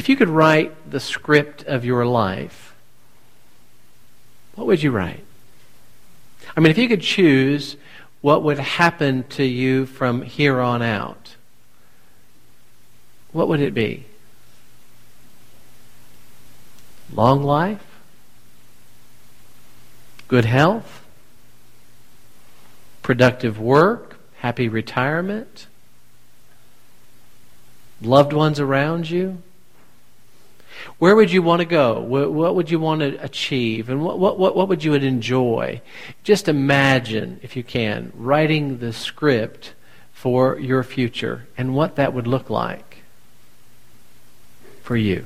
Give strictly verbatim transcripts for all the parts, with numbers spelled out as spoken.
If you could write the script of your life, what would you write? I mean, if you could choose what would happen to you from here on out, what would it be? Long life? Good health? Productive work? Happy retirement? Loved ones around you? Where would you want to go? What would you want to achieve? And what, what, what would you enjoy? Just imagine, if you can, writing the script for your future and what that would look like for you.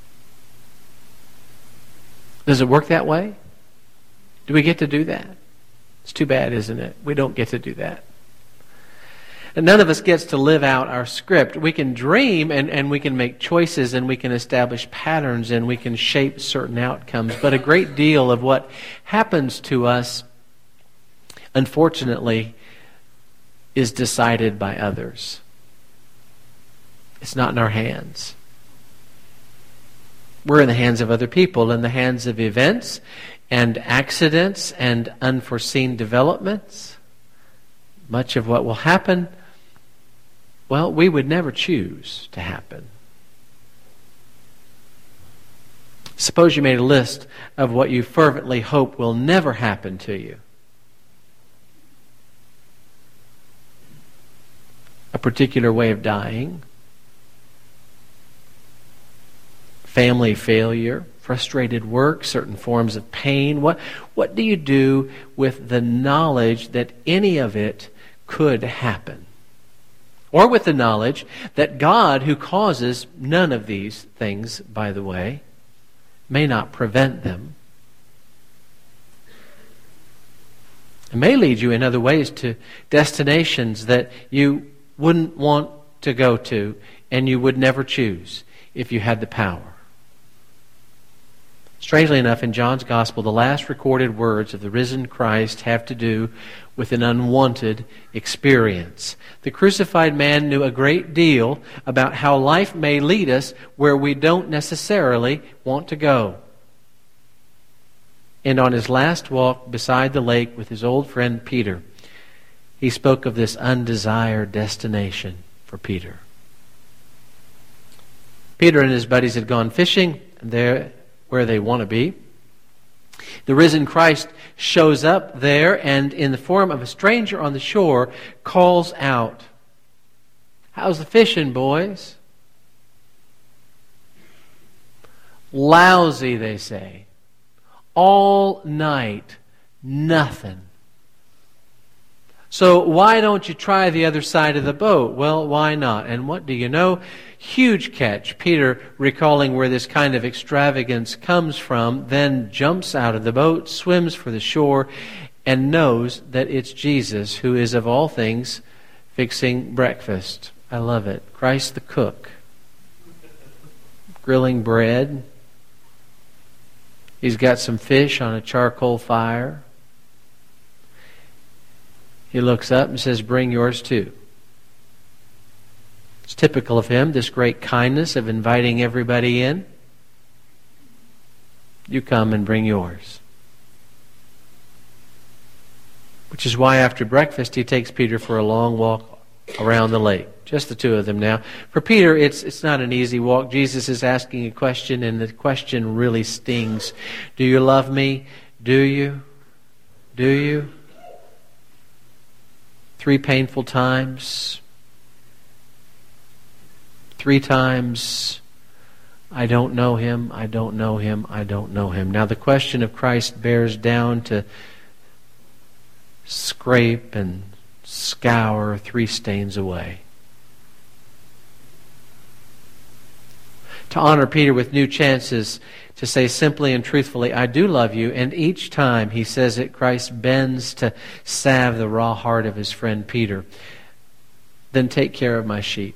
Does it work that way? Do we get to do that? It's too bad, isn't it? We don't get to do that. And none of us gets to live out our script. We can dream and, and we can make choices and we can establish patterns and we can shape certain outcomes. But a great deal of what happens to us, unfortunately, is decided by others. It's not in our hands. We're in the hands of other people, in the hands of events and accidents and unforeseen developments. Much of what will happen, well, we would never choose to happen. Suppose you made a list of what you fervently hope will never happen to you. A particular way of dying, family failure, frustrated work, certain forms of pain. What, what do you do with the knowledge that any of it could happen? Or with the knowledge that God, who causes none of these things, by the way, may not prevent them. It may lead you in other ways to destinations that you wouldn't want to go to and you would never choose if you had the power. Strangely enough, in John's Gospel, the last recorded words of the risen Christ have to do with an unwanted experience. The crucified man knew a great deal about how life may lead us where we don't necessarily want to go. And on his last walk beside the lake with his old friend Peter, he spoke of this undesired destination for Peter. Peter and his buddies had gone fishing, and they're where they want to be. The risen Christ shows up there and in the form of a stranger on the shore calls out, "How's the fishing, boys?" "Lousy," they say. "All night, nothing." "So why don't you try the other side of the boat?" "Well, why not?" And what do you know? Huge catch. Peter, recalling where this kind of extravagance comes from, then jumps out of the boat, swims for the shore, and knows that it's Jesus who is, of all things, fixing breakfast. I love it. Christ the cook. Grilling bread. He's got some fish on a charcoal fire. He looks up and says, "Bring yours too." It's typical of him, this great kindness of inviting everybody in. You come and bring yours. Which is why after breakfast he takes Peter for a long walk around the lake. Just the two of them now. For Peter, it's it's not an easy walk. Jesus is asking a question, and the question really stings. Do you love me? Do you? Do you? Three painful times. Three times, I don't know him, I don't know him, I don't know him. Now the question of Christ bears down to scrape and scour three stains away. To honor Peter with new chances to say simply and truthfully, "I do love you," and each time he says it, Christ bends to salve the raw heart of his friend Peter. "Then take care of my sheep."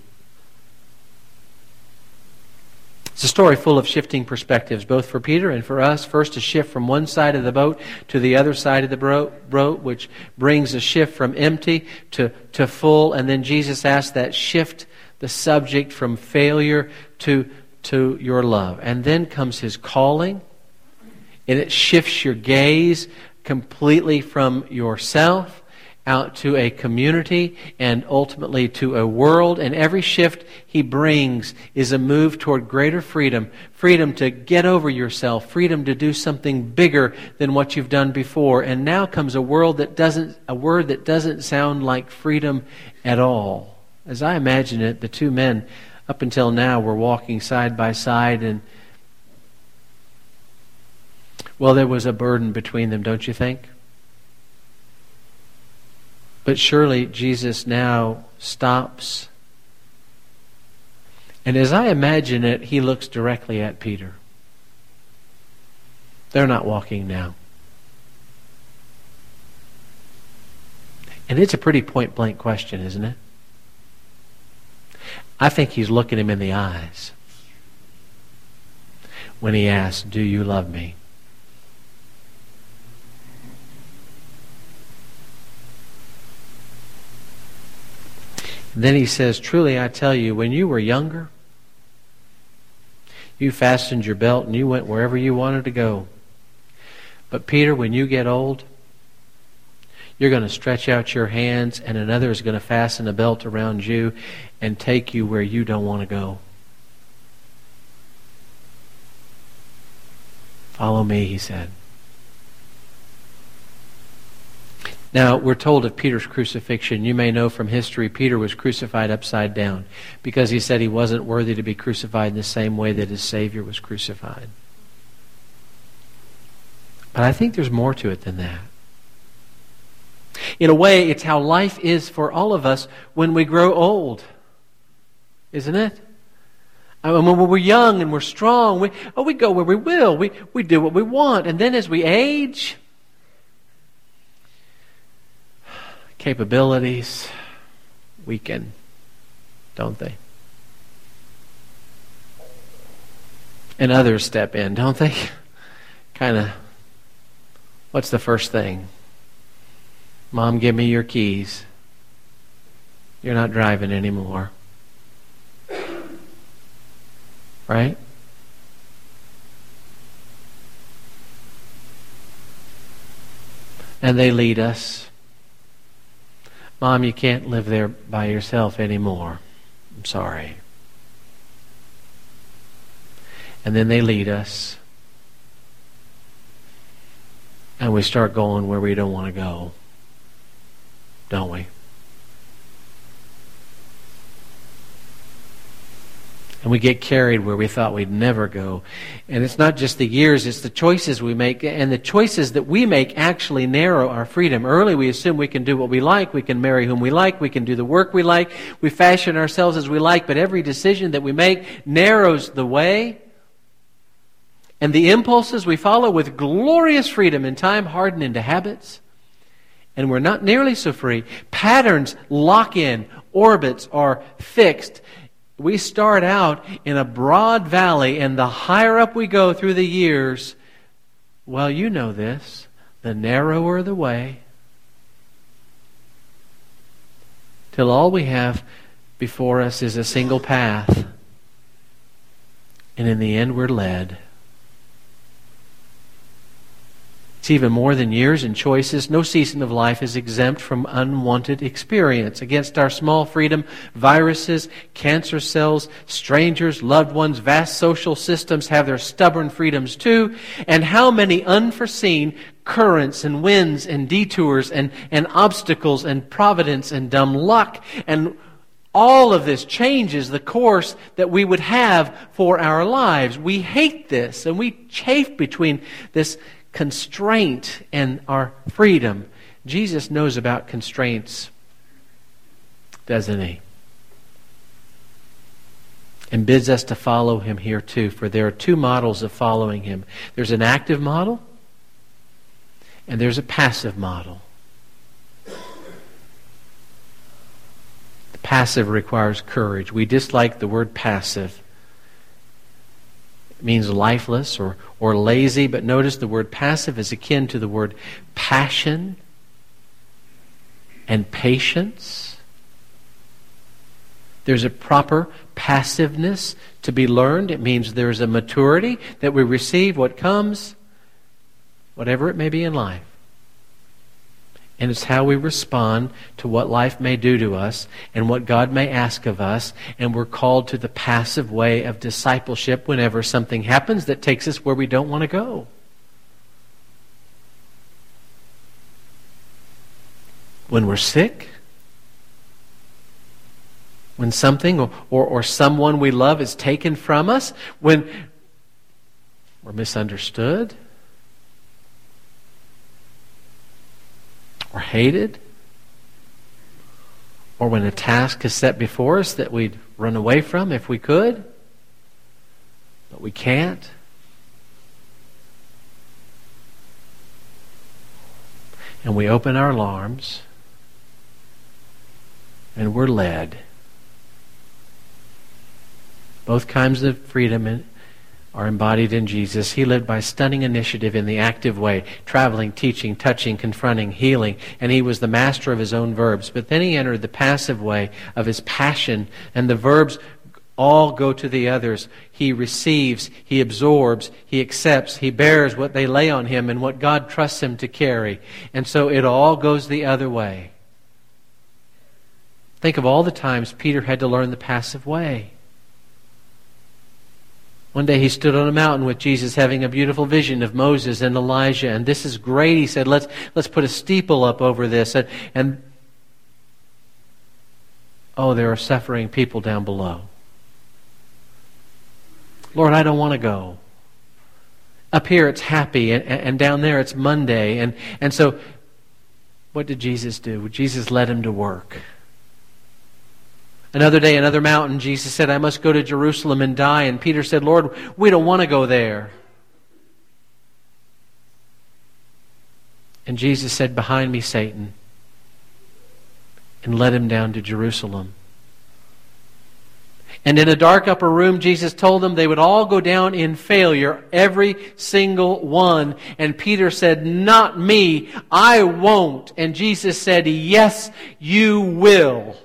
It's a story full of shifting perspectives, both for Peter and for us. First, a shift from one side of the boat to the other side of the boat, which brings a shift from empty to, to full. And then Jesus asks that shift the subject from failure to, to your love. And then comes His calling, and it shifts your gaze completely from yourself out to a community and ultimately to a world. And every shift He brings is a move toward greater freedom. Freedom to get over yourself. Freedom to do something bigger than what you've done before. And now comes a world that doesn't, a word that doesn't sound like freedom at all. As I imagine it, the two men up until now were walking side by side, and well, there was a burden between them, don't you think? But surely Jesus now stops. And as I imagine it, He looks directly at Peter. They're not walking now. And it's a pretty point-blank question, isn't it? I think He's looking him in the eyes when He asks, "Do you love me?" Then He says, "Truly I tell you, when you were younger, you fastened your belt and you went wherever you wanted to go. But Peter, when you get old, you're going to stretch out your hands and another is going to fasten a belt around you and take you where you don't want to go. Follow me," He said. Now, we're told of Peter's crucifixion. You may know from history Peter was crucified upside down because he said he wasn't worthy to be crucified in the same way that his Savior was crucified. But I think there's more to it than that. In a way, it's how life is for all of us when we grow old, isn't it? I mean, when we're young and we're strong, we, oh, we go where we will. We, we do what we want. And then as we age, capabilities weaken, don't they? And others step in, don't they? Kind of, what's the first thing? "Mom, give me your keys. You're not driving anymore." Right? And they lead us. "Mom, you can't live there by yourself anymore. I'm sorry." And then they lead us. And we start going where we don't want to go. Don't we? And we get carried where we thought we'd never go. And it's not just the years, it's the choices we make. And the choices that we make actually narrow our freedom. Early we assume we can do what we like, we can marry whom we like, we can do the work we like, we fashion ourselves as we like, but every decision that we make narrows the way. And the impulses we follow with glorious freedom in time harden into habits. And we're not nearly so free. Patterns lock in, orbits are fixed. We start out in a broad valley, and the higher up we go through the years, well, you know this, the narrower the way, till all we have before us is a single path. And in the end, we're led. It's even more than years and choices. No season of life is exempt from unwanted experience. Against our small freedom, viruses, cancer cells, strangers, loved ones, vast social systems have their stubborn freedoms too. And how many unforeseen currents and winds and detours and, and obstacles and providence and dumb luck, and all of this changes the course that we would have for our lives. We hate this, and we chafe between this constraint and our freedom. Jesus knows about constraints, doesn't He? And bids us to follow Him here too, for there are two models of following Him. There's an active model, and there's a passive model. The passive requires courage. We dislike the word passive. It means lifeless or, or lazy, but notice the word passive is akin to the word passion and patience. There's a proper passiveness to be learned. It means there's a maturity that we receive what comes, whatever it may be in life. And it's how we respond to what life may do to us and what God may ask of us. And we're called to the passive way of discipleship whenever something happens that takes us where we don't want to go. When we're sick, when something or, or, or someone we love is taken from us, when we're misunderstood, or hated, or when a task is set before us that we'd run away from if we could, but we can't. And we open our arms and we're led. Both kinds of freedom are embodied in Jesus. He lived by stunning initiative in the active way, traveling, teaching, touching, confronting, healing, and he was the master of his own verbs. But then he entered the passive way of his passion, and the verbs all go to the others. He receives, he absorbs, he accepts, he bears what they lay on him and what God trusts him to carry. And so it all goes the other way. Think of all the times Peter had to learn the passive way. One day he stood on a mountain with Jesus having a beautiful vision of Moses and Elijah. And this is great. He said, let's, let's put a steeple up over this. And, and oh, there are suffering people down below. Lord, I don't want to go. Up here it's happy, and, and down there it's Monday. And, and so what did Jesus do? Jesus led him to work. Another day, another mountain, Jesus said, I must go to Jerusalem and die. And Peter said, Lord, we don't want to go there. And Jesus said, behind me, Satan, and led him down to Jerusalem. And in a dark upper room, Jesus told them they would all go down in failure, every single one. And Peter said, not me, I won't. And Jesus said, yes, you will.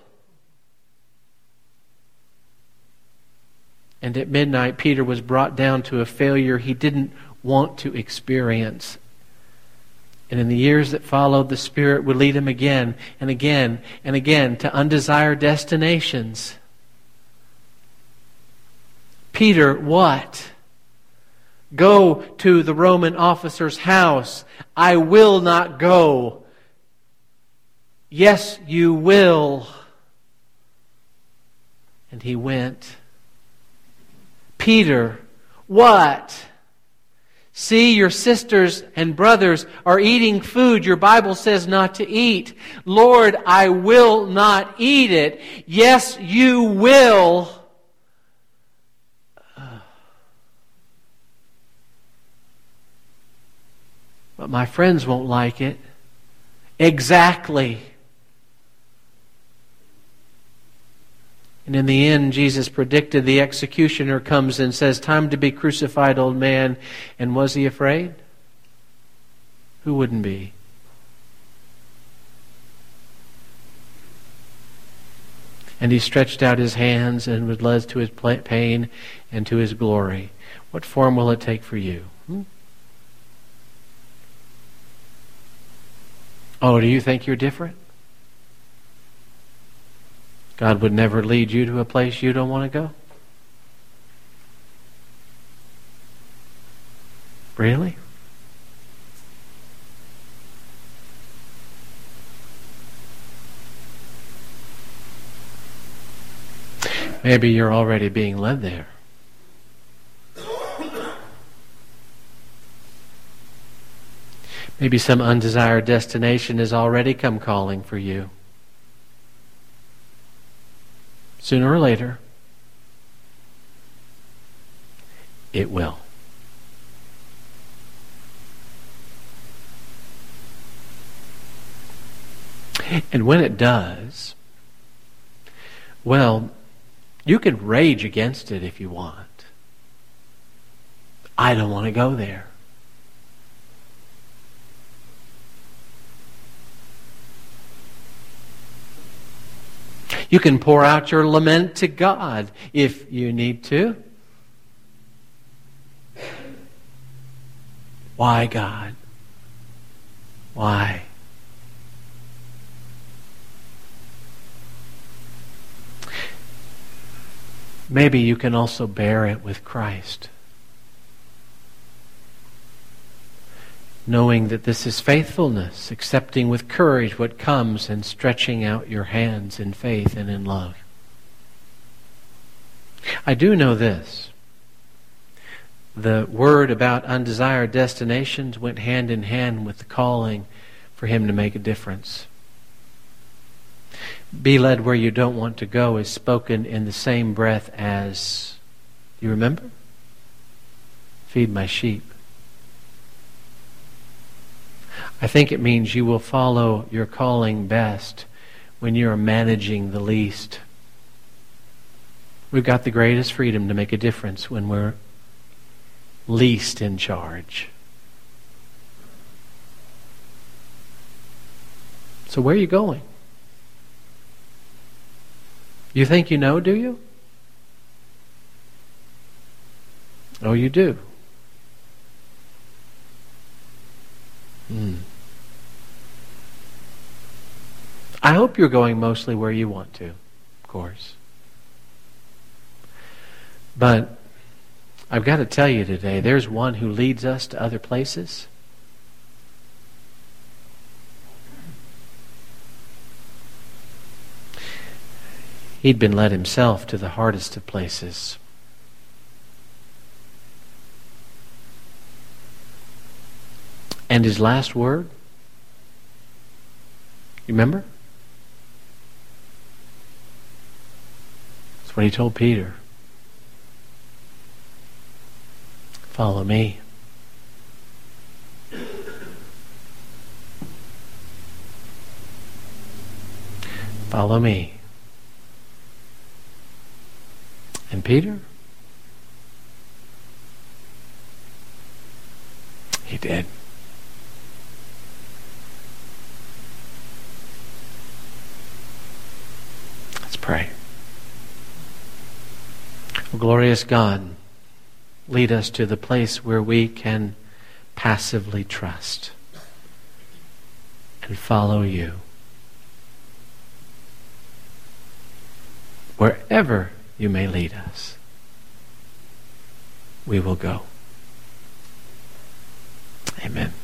And at midnight, Peter was brought down to a failure he didn't want to experience. And in the years that followed, the Spirit would lead him again and again and again to undesired destinations. Peter, what? Go to the Roman officer's house. I will not go. Yes, you will. And he went. Peter, what? See, your sisters and brothers are eating food your Bible says not to eat. Lord, I will not eat it. Yes, you will. But my friends won't like it. Exactly. And in the end, Jesus predicted the executioner comes and says, time to be crucified, old man. And was he afraid? Who wouldn't be? And he stretched out his hands and was led to his pain and to his glory. What form will it take for you? Hmm? Oh, do you think you're different? God would never lead you to a place you don't want to go? Really? Maybe you're already being led there. Maybe some undesired destination has already come calling for you. Sooner or later, it will. And when it does, well, you can rage against it if you want. I don't want to go there. You can pour out your lament to God if you need to. Why, God? Why? Maybe you can also bear it with Christ, knowing that this is faithfulness, accepting with courage what comes and stretching out your hands in faith and in love. I do know this. The word about undesired destinations went hand in hand with the calling for him to make a difference. Be led where you don't want to go is spoken in the same breath as, you remember? Feed my sheep. I think it means you will follow your calling best when you are managing the least. We've got the greatest freedom to make a difference when we're least in charge. So where are you going? You think you know, do you? Oh, you do. Hmm. I hope you're going mostly where you want to, of course. But I've got to tell you today, there's one who leads us to other places. He'd been led himself to the hardest of places. And his last word, you remember? That's what he told Peter. Follow me. Follow me. And Peter? He did. Let's pray. Oh, glorious God, lead us to the place where we can passively trust and follow you. Wherever you may lead us, we will go. Amen.